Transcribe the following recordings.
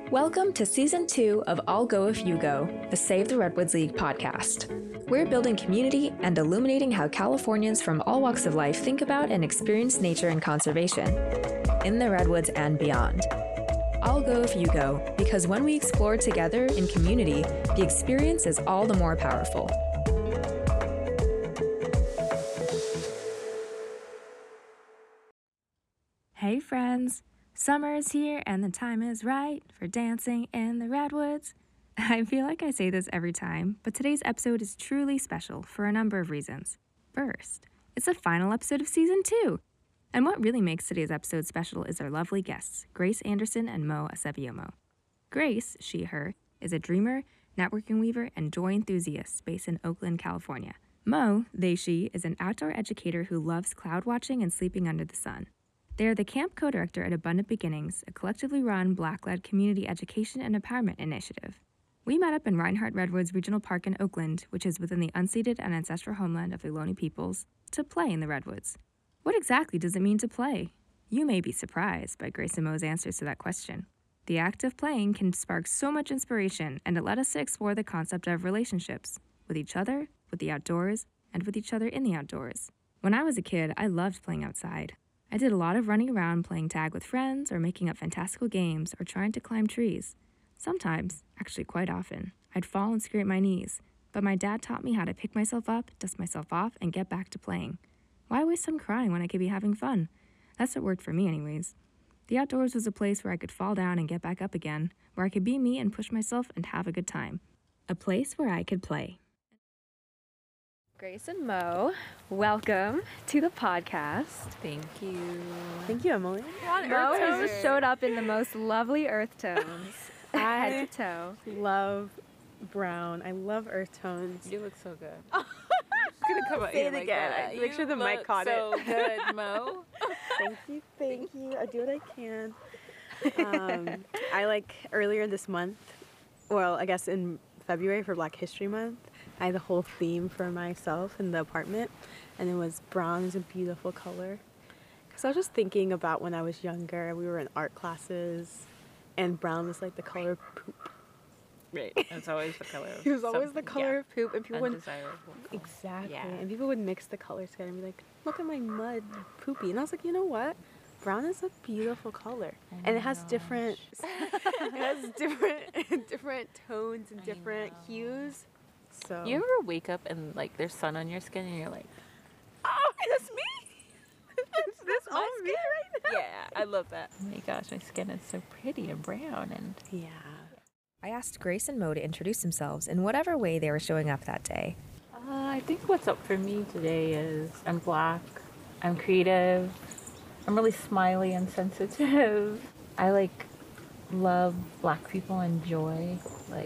Welcome to Season 2 of I'll Go If You Go, the Save the Redwoods League podcast. We're building community and illuminating how Californians from all walks of life think about and experience nature and conservation, in the Redwoods and beyond. I'll Go If You Go, because when we explore together in community, the experience is all the more powerful. Hey friends! Summer is here and the time is right for dancing in the Redwoods. I feel like I say this every time, but today's episode is truly special for a number of reasons. First, it's the final episode of Season 2. And what really makes today's episode special is our lovely guests, Grace Anderson and Mo Acebiomo. Grace, she, her, is a dreamer, networking weaver, and joy enthusiast based in Oakland, California. Mo, they, she, is an outdoor educator who loves cloud watching and sleeping under the sun. They are the camp co-director at Abundant Beginnings, a collectively run Black-led community education and empowerment initiative. We met up in Reinhardt Redwoods Regional Park in Oakland, which is within the unceded and ancestral homeland of the Ohlone peoples, to play in the Redwoods. What exactly does it mean to play? You may be surprised by Grace and Mo's answers to that question. The act of playing can spark so much inspiration, and it led us to explore the concept of relationships, with each other, with the outdoors, and with each other in the outdoors. When I was a kid, I loved playing outside. I did a lot of running around playing tag with friends or making up fantastical games or trying to climb trees. Sometimes, actually quite often, I'd fall and scrape my knees, but my dad taught me how to pick myself up, dust myself off, and get back to playing. Why waste time crying when I could be having fun? That's what worked for me anyways. The outdoors was a place where I could fall down and get back up again, where I could be me and push myself and have a good time. A place where I could play. Grace and Mo, welcome to the podcast. Thank you. Thank you, Emily. Mo has showed up in the most lovely earth tones, head to toe. Love brown. I love earth tones. You look so good. I'm just gonna come out Say here it like again. that. Make sure the mic caught so it. So good, Mo. Thank you. I do what I can. I earlier this month, well, I guess in February for Black History Month, I had the whole theme for myself in the apartment, and it was brown is a beautiful color. Because I was just thinking about when I was younger, we were in art classes, and brown was like the color of poop. Right. It's always the color of It was always the color of poop, and people would undesirable. exactly, Yeah. and people would mix the colors together and be like, "Look at my mud, poopy," and I was like, you know what? Brown is a beautiful color, and it has different, different tones and different hues. So You ever wake up and like there's sun on your skin and you're like, oh, that's me. That's all me right now. yeah, I love that. Oh my gosh, my skin is so pretty and brown and Yeah. I asked Grace and Mo to introduce themselves in whatever way they were showing up that day. I think what's up for me today is I'm Black, I'm creative, I'm really smiley and sensitive. I love Black people and joy,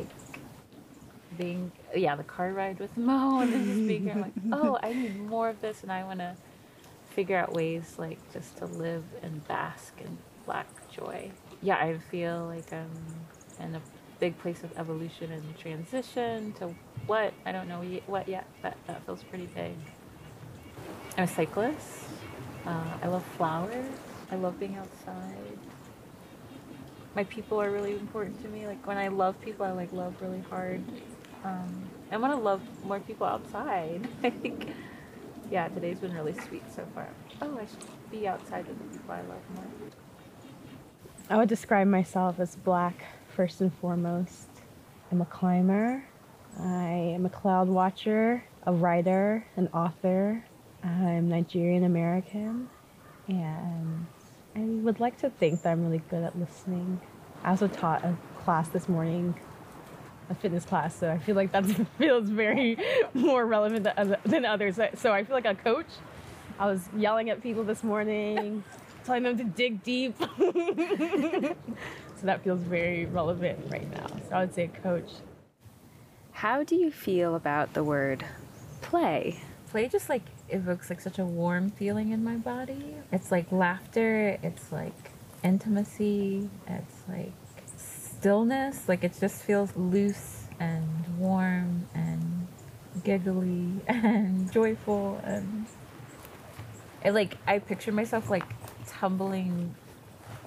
the car ride with Mo and then just being here like, oh, I need more of this and I want to figure out ways just to live and bask in Black joy. Yeah, I feel like I'm in a big place of evolution and transition to what, I don't know what yet, but that feels pretty big. I'm a cyclist. I love flowers. I love being outside. My people are really important to me. When I love people, I love really hard. I want to love more people outside. Yeah, today's been really sweet so far. Oh, I should be outside with the people I love more. I would describe myself as Black first and foremost. I'm a climber. I am a cloud watcher, a writer, an author. I'm Nigerian American, and I would like to think that I'm really good at listening. I also taught a class this morning, a fitness class, so I feel like that feels very more relevant than others. So I feel like a coach. I was yelling at people this morning, telling them to dig deep. So that feels very relevant right now. So I would say coach. How do you feel about the word play? Play just evokes such a warm feeling in my body. It's laughter, it's intimacy, it's stillness. It just feels loose and warm and giggly and joyful, and I picture myself tumbling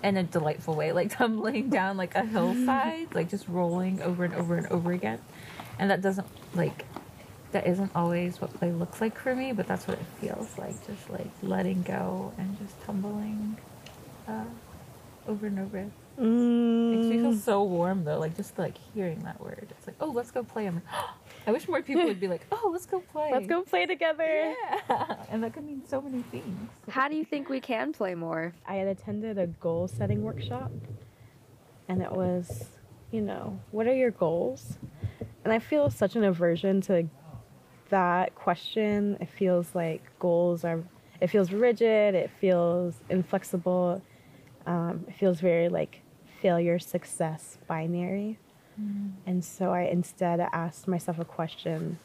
in a delightful way, like tumbling down like a hillside, like just rolling over and over and over again. And that isn't always what play looks like for me, but that's what it feels like, just like letting go and just tumbling over and over. Makes me feel so warm though, like just like hearing that word. It's like, oh, let's go play. I'm like, oh, I wish more people would be like, oh, let's go play. Let's go play together. Yeah. And that could mean so many things. How do you think we can play more? I had attended a goal setting workshop, and it was, what are your goals? And I feel such an aversion to that question. It feels like it feels rigid, it feels inflexible, it feels very like failure, success, binary. And so I instead asked myself a question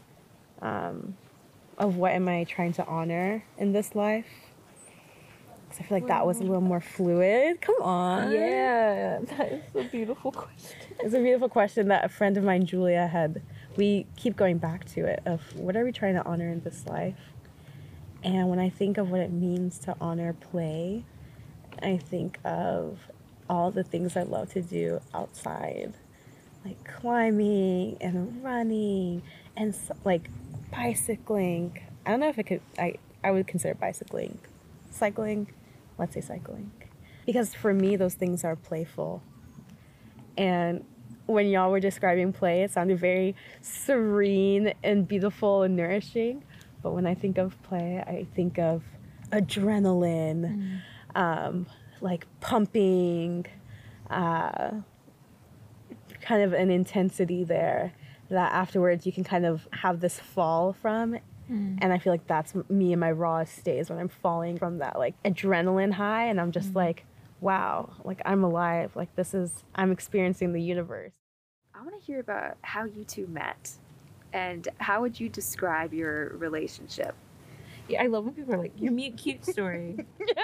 of what am I trying to honor in this life? Because I feel like that was a little more fluid. Come on. Yeah, that is a beautiful question. It's a beautiful question that a friend of mine, Julia, we keep going back to it of what are we trying to honor in this life? And when I think of what it means to honor play, I think of all the things I love to do outside, like climbing and running and like bicycling. I don't know if I would consider bicycling. Cycling, let's say cycling. Because for me, those things are playful. And when y'all were describing play, it sounded very serene and beautiful and nourishing. But when I think of play, I think of adrenaline, like pumping, kind of an intensity there that afterwards you can kind of have this fall from. And I feel like that's me in my rawest stage when I'm falling from that like adrenaline high and I'm just like, wow, like I'm alive. Like I'm experiencing the universe. I want to hear about how you two met and how would you describe your relationship? Yeah, I love when people are like, your meet cute story.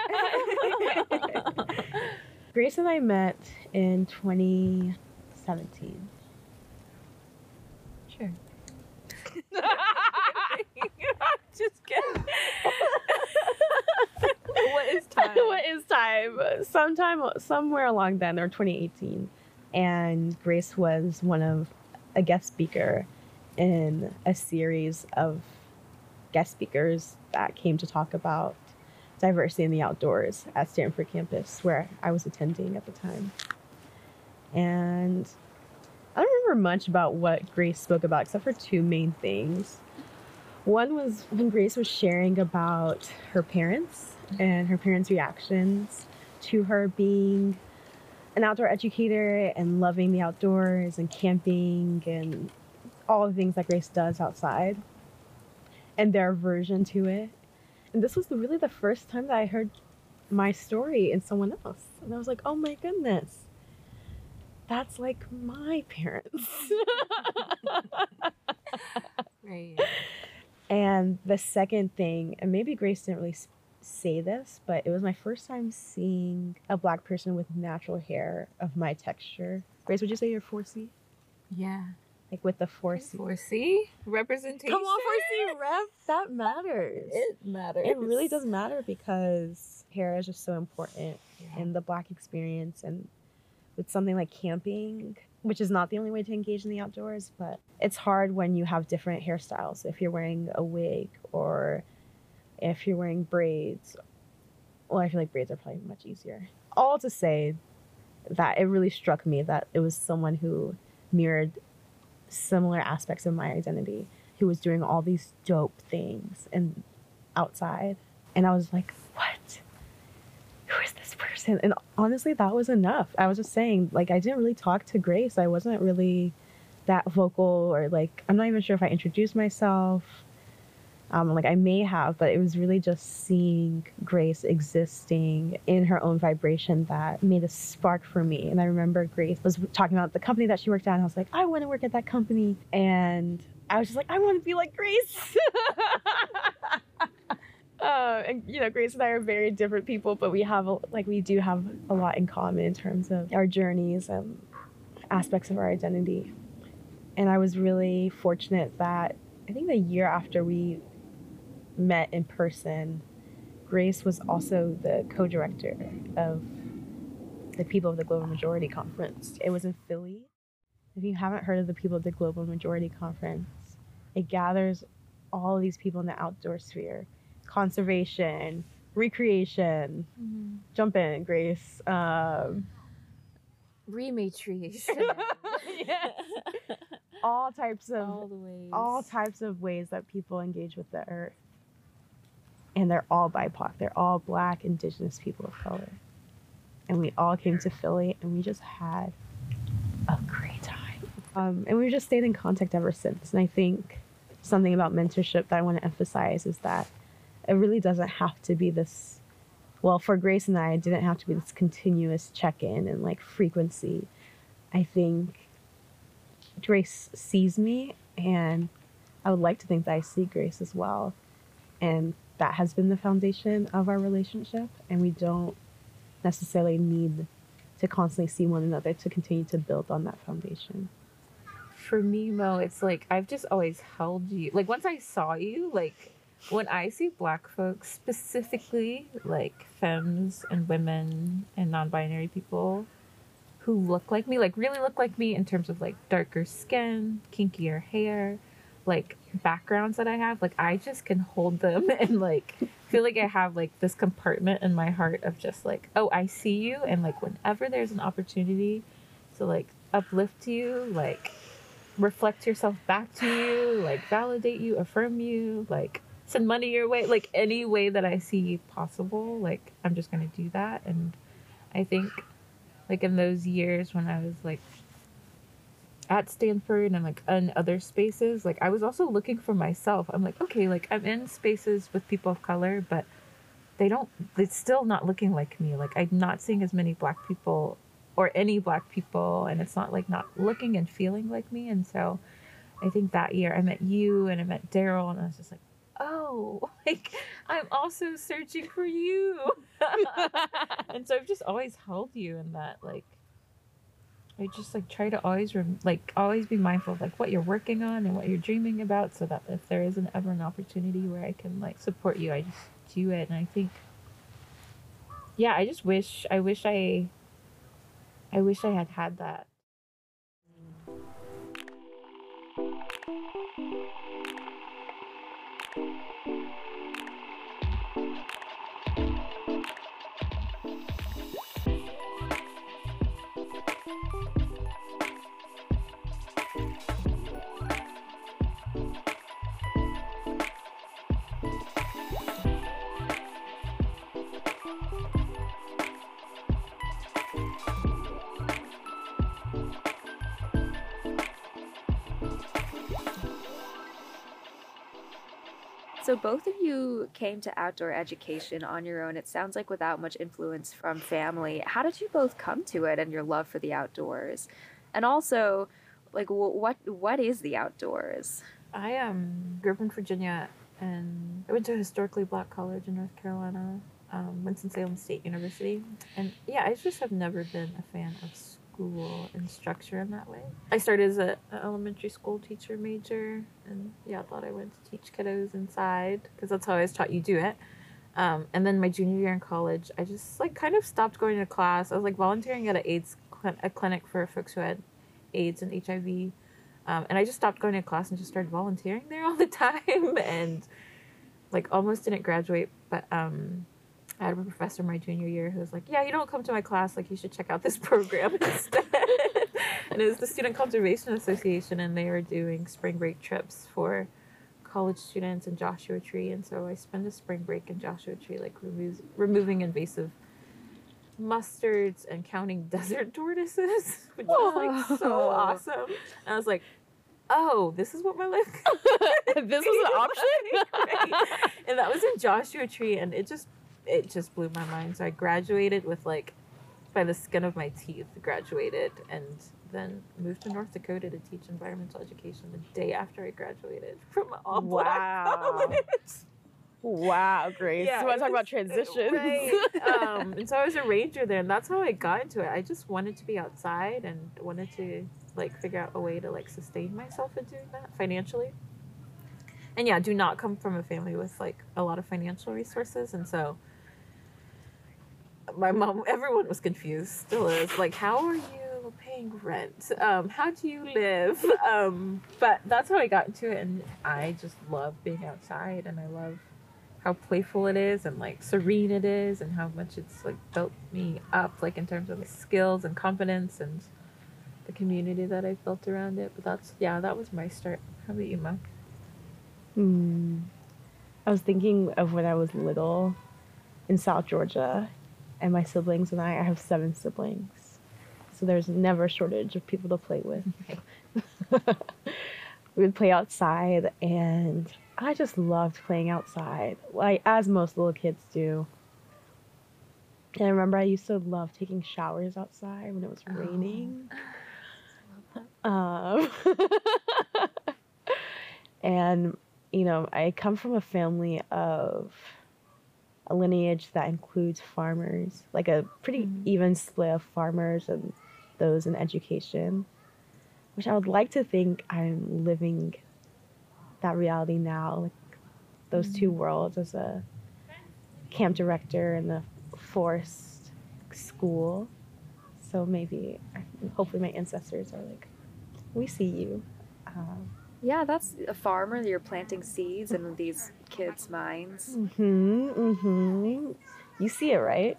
Grace and I met in 2017. Sure. Just kidding. What is time? What is time? Somewhere along then, or 2018. And Grace was a guest speaker in a series of guest speakers that came to talk about diversity in the outdoors at Stanford campus, where I was attending at the time. And I don't remember much about what Grace spoke about, except for two main things. One was when Grace was sharing about her parents and her parents' reactions to her being an outdoor educator and loving the outdoors and camping and all the things that Grace does outside and their aversion to it. And this was really the first time that I heard my story in someone else. And I was like, oh my goodness, that's like my parents. Right. And the second thing, and maybe Grace didn't really say this, but it was my first time seeing a Black person with natural hair of my texture. Grace, would you say you're 4C? Yeah. Like with the 4C? 4C? Representation? Come on, 4C rep. That matters. It matters. It really does matter because hair is just so important in the Black experience. And with something like camping, which is not the only way to engage in the outdoors, but it's hard when you have different hairstyles. If you're wearing a wig or if you're wearing braids, well, I feel like braids are probably much easier. All to say that it really struck me that it was someone who mirrored similar aspects of my identity, who was doing all these dope things and outside. And I was like, what? Who is this person? And honestly, that was enough. I was just saying, like, I didn't really talk to Grace. I wasn't really that vocal, or like, I'm not even sure if I introduced myself. Like I may have, but it was really just seeing Grace existing in her own vibration that made a spark for me. And I remember Grace was talking about the company that she worked at, and I was like, I want to work at that company. And I was just like, I want to be like Grace. And Grace and I are very different people, but we do have a lot in common in terms of our journeys and aspects of our identity. And I was really fortunate that I think the year after we met in person, Grace was also the co-director of the People of the Global Majority Conference. It was in Philly. If you haven't heard of the People of the Global Majority Conference, it gathers all of these people in the outdoor sphere, conservation, recreation. Jump in, Grace. Rematriation. Yes. all types of ways that people engage with the earth. And they're all BIPOC. They're all Black, Indigenous people of color. And we all came to Philly, and we just had a great time. And we've just stayed in contact ever since. And I think something about mentorship that I want to emphasize is that it really doesn't have to be this, well, for Grace and I, it didn't have to be this continuous check-in and like frequency. I think Grace sees me, and I would like to think that I see Grace as well. And that has been the foundation of our relationship, and we don't necessarily need to constantly see one another to continue to build on that foundation. For me, Mo, it's like I've just always held you. Like once I saw you, like when I see Black folks, specifically like femmes and women and non-binary people who look like me, like really look like me in terms of like darker skin, kinkier hair, like backgrounds that I have, like I just can hold them and like feel like I have like this compartment in my heart of just like, oh, I see you, and like whenever there's an opportunity to like uplift you, like reflect yourself back to you, like validate you, affirm you, like send money your way, like any way that I see possible, like I'm just gonna do that. And I think like in those years when I was like at Stanford and like in other spaces, like I was also looking for myself. I'm like, okay, like I'm in spaces with people of color, but it's still not looking like me. Like I'm not seeing as many Black people or any Black people, and it's not like not looking and feeling like me. And so I think that year I met you and I met Daryl, and I was just like, oh, like I'm also searching for you. And so I've just always held you in that, like I just like try to always always be mindful of like what you're working on and what you're dreaming about, so that if there isn't ever an opportunity where I can like support you, I just do it. And I think, yeah, I wish I had that. So both of you came to outdoor education on your own. It sounds like without much influence from family. How did you both come to it and your love for the outdoors? And also, like, what is the outdoors? I grew up in Virginia, and I went to a historically Black college in North Carolina, Winston-Salem State University. And yeah, I just have never been a fan of school and structure in that way. I started as an elementary school teacher major, and yeah, I thought I went to teach kiddos inside because that's how I was taught you do it. And then my junior year in college, I just like kind of stopped going to class. I was like volunteering at a clinic for folks who had AIDS and HIV. And I just stopped going to class and just started volunteering there all the time, and like almost didn't graduate. But I had a professor my junior year who was like, yeah, you don't come to my class, like you should check out this program instead. And it was the Student Conservation Association, and they were doing spring break trips for college students in Joshua Tree. And so I spent a spring break in Joshua Tree, like removing invasive mustards and counting desert tortoises, which was like so awesome. And I was like, oh, this is what my life This was an option? Right. And that was in Joshua Tree, and it just blew my mind. So I graduated with like by the skin of my teeth, graduated, and then moved to North Dakota to teach environmental education the day after I graduated from all Black college. Wow, Grace. Yeah, You want to talk about transitions? Right. And so I was a ranger there, and that's how I got into it. I just wanted to be outside and wanted to like figure out a way to like sustain myself in doing that financially. And yeah, do not come from a family with like a lot of financial resources, and so my mom, everyone was confused, still is. Like, how are you paying rent? How do you live? But that's how I got into it, and I just love being outside, and I love how playful it is, and like serene it is, and how much it's like built me up, like in terms of skills and confidence and the community that I've built around it. But that was my start. How about you, Mom? I was thinking of when I was little in South Georgia, and my siblings and I have 7 siblings. So there's never a shortage of people to play with. We would play outside, and I just loved playing outside, like as most little kids do. And I remember I used to love taking showers outside when it was raining. And, you know, I come from a family of a lineage that includes farmers, like a pretty even split of farmers and those in education, which I would like to think I'm living that reality now, like those two worlds as a camp director in the forest school. So maybe, hopefully my ancestors are like, we see you. Yeah, that's a farmer. You're planting seeds in these kids' minds. You see it, right?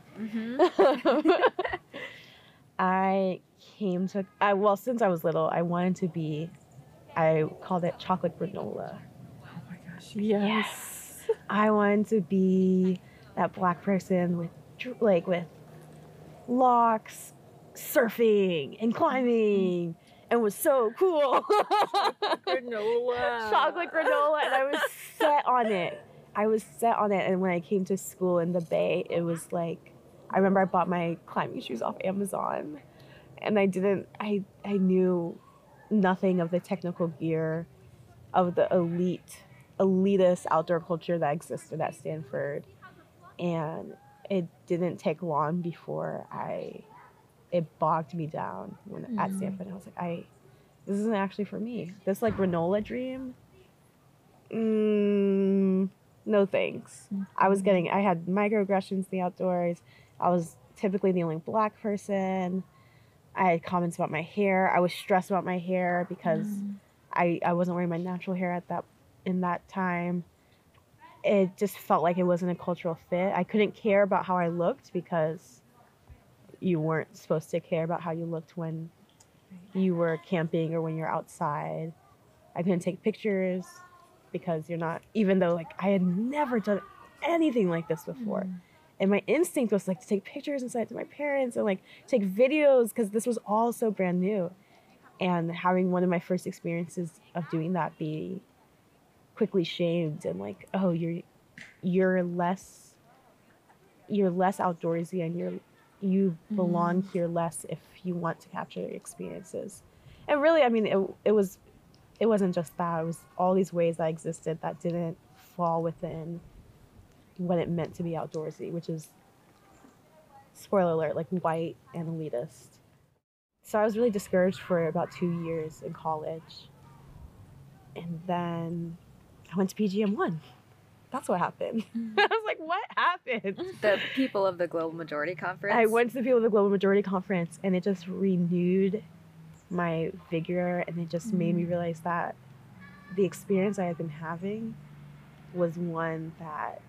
I came to, since I was little, I wanted to be, I called it chocolate granola. Oh my gosh, yes. I wanted to be that Black person with locks, surfing and climbing, and was so cool. Granola. Chocolate granola, and I was set on it. And when I came to school in the Bay, it was like, I remember I bought my climbing shoes off Amazon, and I knew nothing of the technical gear of the elitist outdoor culture that existed at Stanford. And it didn't take long before it bogged me down at Stanford. I was like, this isn't actually for me. This like granola dream, no thanks. I had microaggressions in the outdoors. I was typically the only Black person. I had comments about my hair. I was stressed about my hair because I wasn't wearing my natural hair in that time. It just felt like it wasn't a cultural fit. I couldn't care about how I looked because you weren't supposed to care about how you looked when you were camping or when you're outside. I couldn't take pictures because you're not, even though like I had never done anything like this before. And my instinct was like to take pictures and send it to my parents and like take videos because this was all so brand new. And having one of my first experiences of doing that be quickly shamed and like, oh, you're less outdoorsy and you belong here less if you want to capture experiences. And really, I mean, it wasn't just that. It was all these ways that existed that didn't fall within what it meant to be outdoorsy, which is, spoiler alert, like white and elitist. So I was really discouraged for about 2 years in college. And then I went to PGM1. That's what happened. I was like, what happened? The People of the Global Majority Conference. I went to the People of the Global Majority Conference, and it just renewed my vigor, and it just made me realize that the experience I had been having was one that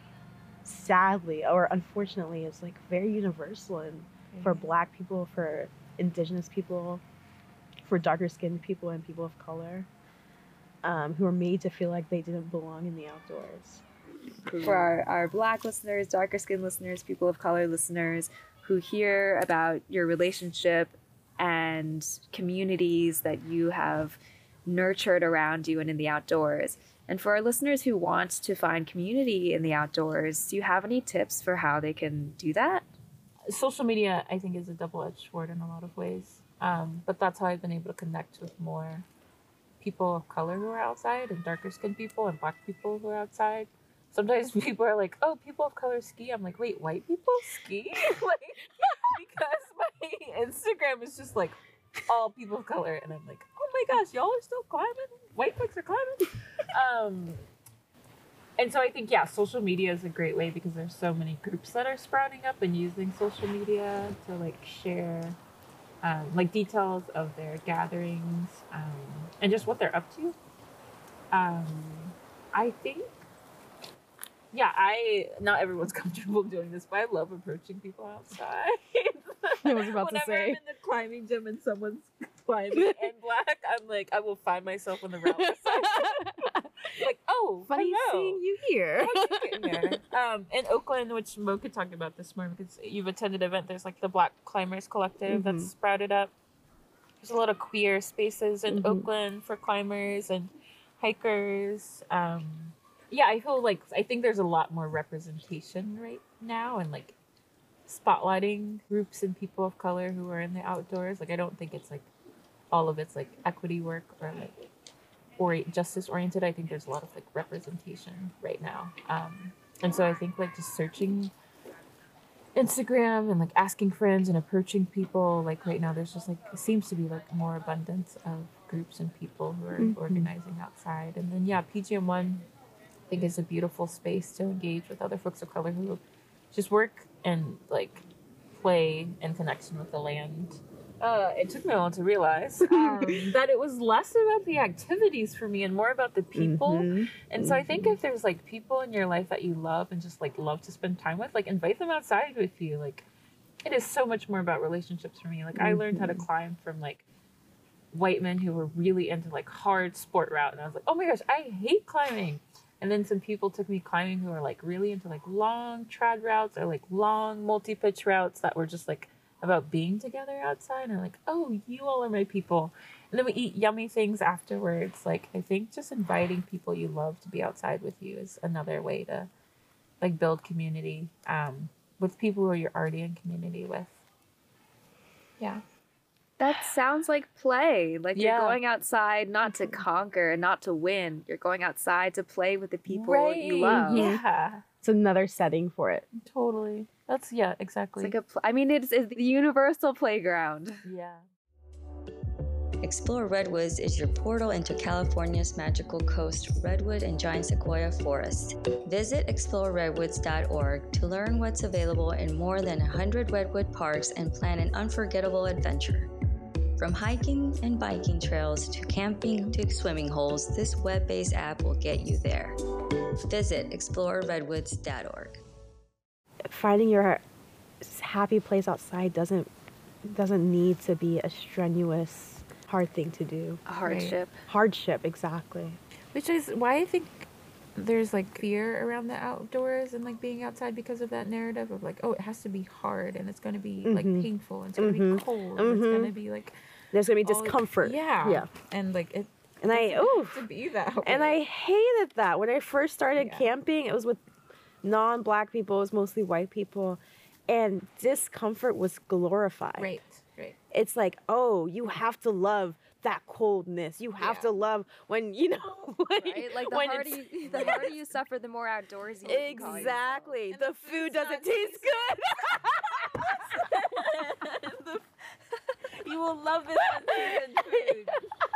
sadly or unfortunately is like very universal and for Black people, for Indigenous people, for darker skinned people and people of color. Who are made to feel like they didn't belong in the outdoors. For our Black listeners, darker skinned listeners, people of color listeners who hear about your relationship and communities that you have nurtured around you and in the outdoors. And for our listeners who want to find community in the outdoors, do you have any tips for how they can do that? Social media, I think, is a double-edged sword in a lot of ways. But that's how I've been able to connect with more people of color who are outside and darker skinned people and Black people who are outside. Sometimes people are like, oh, people of color ski. I'm like, wait, white people ski? Like, because my Instagram is just like all people of color. And I'm like, oh my gosh, y'all are still climbing? White folks are climbing? And so I think, yeah, social media is a great way because there's so many groups that are sprouting up and using social media to like share like details of their gatherings and just what they're up to. I think, yeah, not everyone's comfortable doing this, but I love approaching people outside. I was about to Whenever say. I'm in the climbing gym and someone's climbing in black, I'm like, I will find myself on the route beside. Like, oh, Funny hello. seeing you here. How'd you get here? In Oakland, which Mo could talk about this more because you've attended an event, there's like the Black Climbers Collective that's sprouted up. There's a lot of queer spaces in Oakland for climbers and hikers. Yeah, I think there's a lot more representation right now and like spotlighting groups and people of color who are in the outdoors. Like, I don't think it's like all of it's like equity work or like or justice oriented. I think there's a lot of like representation right now. And so I think like just searching Instagram and like asking friends and approaching people, like right now there's just like it seems to be like more abundance of groups and people who are organizing outside. And then yeah, PGM1 I think is a beautiful space to engage with other folks of color who just work and like play in connection with the land. It took me a while to realize that it was less about the activities for me and more about the people. And so I think if there's like people in your life that you love and just like love to spend time with, like invite them outside with you. Like it is so much more about relationships for me. Like I learned how to climb from like white men who were really into like hard sport route, and I was like, oh my gosh, I hate climbing. And then some people took me climbing who are like really into like long trad routes or like long multi-pitch routes that were just like about being together outside. And I'm like, oh, you all are my people. And then we eat yummy things afterwards. Like, I think just inviting people you love to be outside with you is another way to like build community with people who you're already in community with. Yeah. That sounds like play. Like Yeah. you're going outside not to conquer and not to win. You're going outside to play with the people you love. Yeah, It's another setting for it. totally. That's, yeah, exactly. It's like it's the universal playground. yeah. Explore Redwoods is your portal into California's magical coast redwood and giant sequoia forests. Visit exploreredwoods.org to learn what's available in more than 100 redwood parks and plan an unforgettable adventure. From hiking and biking trails to camping to swimming holes, this web-based app will get you there. Visit exploreredwoods.org. Finding your happy place outside doesn't need to be a strenuous, hard thing to do. A hardship. Hardship, exactly. Which is why I think there's like fear around the outdoors and like being outside because of that narrative of like, oh, it has to be hard and it's going to be like painful and it's going to be cold and it's going to be like There's gonna be all- discomfort. Yeah. And like it And to be that way. And I hated that. When I first started Yeah. camping, it was with non-black people, it was mostly white people, and discomfort was glorified. Right. It's like, oh, you have to love that coldness. You have to love when, you know, Right? Like the when harder you suffer, the more outdoorsy you can call yourself. Exactly. And The the food food's doesn't not taste good. You will love this unseasoned food.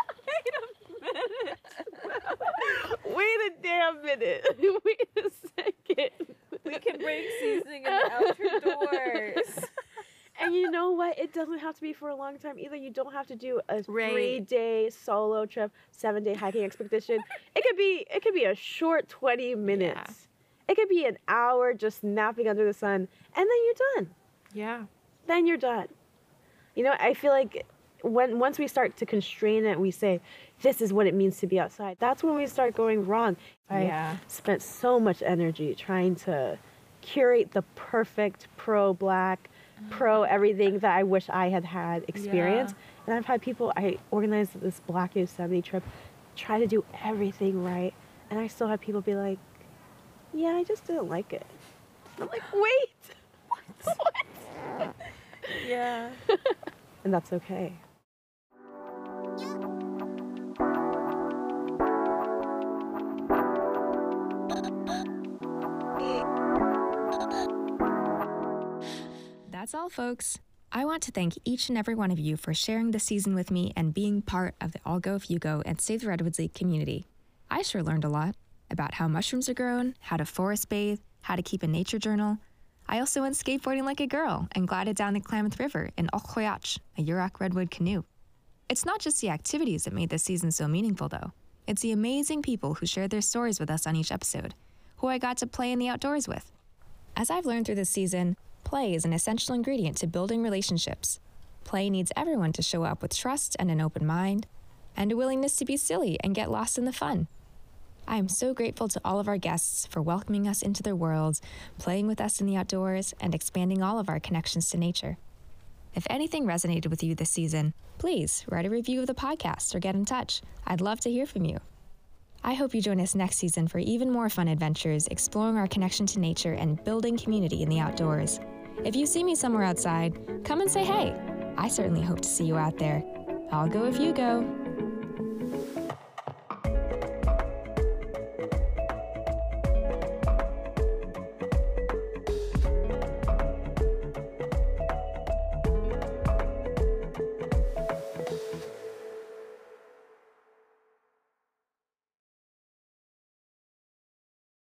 Wait a damn minute. Wait a second. We can bring seasoning in the outer doors. And you know what? It doesn't have to be for a long time either. You don't have to do a Right. 3-day solo trip, 7-day hiking expedition. It could be a short 20 minutes. It could be an hour just napping under the sun, and then you're done. Yeah. Then you're done. You know, I feel like once we start to constrain it, we say, this is what it means to be outside. That's when we start going wrong. I spent so much energy trying to curate the perfect pro-black, pro-everything that I wish I had experience. And I've had people, I organized this Black Yosemite trip, try to do everything right. And I still have people be like, yeah, I just didn't like it. I'm like, wait, what? Yeah. And that's okay. That's all, folks. I want to thank each and every one of you for sharing this season with me and being part of the I'll Go If You Go and Save the Redwoods League community. I sure learned a lot. about how mushrooms are grown, how to forest bathe, how to keep a nature journal. I also went skateboarding like a girl and glided down the Klamath River in Okhoyach, a Yurok redwood canoe. It's not just the activities that made this season so meaningful, though. It's the amazing people who shared their stories with us on each episode, who I got to play in the outdoors with. As I've learned through this season, play is an essential ingredient to building relationships. Play needs everyone to show up with trust and an open mind, and a willingness to be silly and get lost in the fun. I am so grateful to all of our guests for welcoming us into their worlds, playing with us in the outdoors, and expanding all of our connections to nature. If anything resonated with you this season, please write a review of the podcast or get in touch. I'd love to hear from you. I hope you join us next season for even more fun adventures, exploring our connection to nature and building community in the outdoors. If you see me somewhere outside, come and say hey. I certainly hope to see you out there. I'll go if you go.